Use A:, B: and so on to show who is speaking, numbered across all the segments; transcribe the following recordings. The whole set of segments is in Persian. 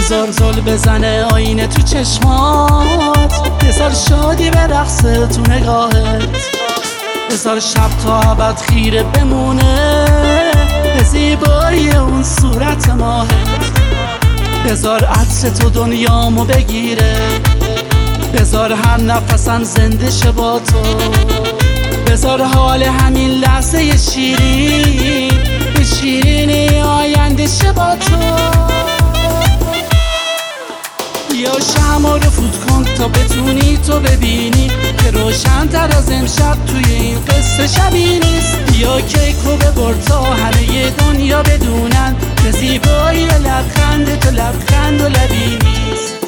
A: بذار زل بزنه آینه تو چشمات، بذار شادی به رقص تو نگاهت، بذار شب تا ابد خیره بمونه به زیبایی اون صورت ماهت، بذار عطر تو دنیامو بگیره، بذار هر نفسم زنده شه با تو، بذار حال همین لحظه شیرین به شیرینی آینده شه با تو. بیا شمع رو فوت کن تا بتونی تو ببینی که روشن تر از امشب توی این قصه شبی نیست. بیا کیکو ببر تا همه دنیا بدونن که زیبایی لبخند تو لبخند و لبی نیست.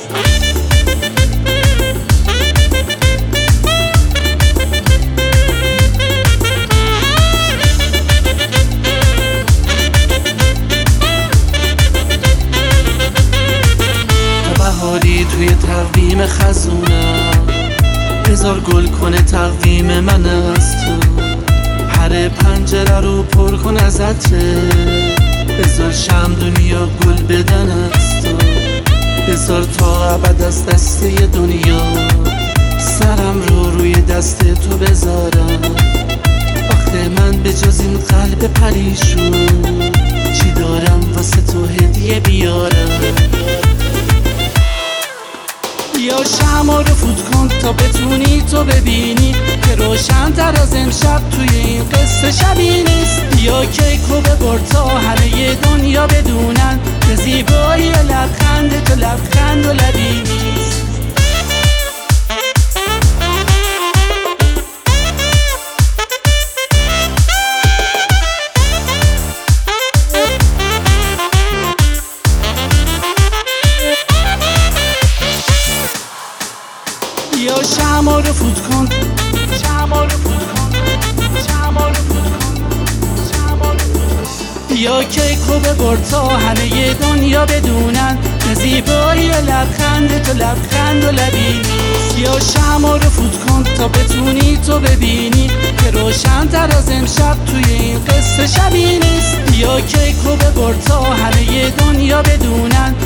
A: بهاری توی تقویم خزونم، بذار گل کنه تقویم من از تو، هر پنجره رو پر کن از عطره، بذار شم دنیا گل بدن از تو، بذار تا ابد از دسته دنیا سرم رو روی دست تو بذارم. آخه من به جز این قلب پریشون چی دارم واسه تو هدیه بیارم. بیا شمع رو فوت کن تا بتونی تو ببینی که روشن تر از امشب توی این قصه شبی نیست. بیا کیکو ببر تا همه دنیا بدونن که زیبایی لبخند تو لبخند و لبی نیست. بیا شمع رو فوت کن، شمع رو فوت کن، شمع رو فوت کن، شمع رو فوت کن. بیا کیکو ببر تا همه دنیا بدونن که زیبایی لبخند تو لبخند و لبی نیست. بیا شمع رو فوت کن تا بتونی تو ببینی که روشن تر از امشب توی این قصه شبی نیست. بیا کیکو ببر تا همه دنیا بدونن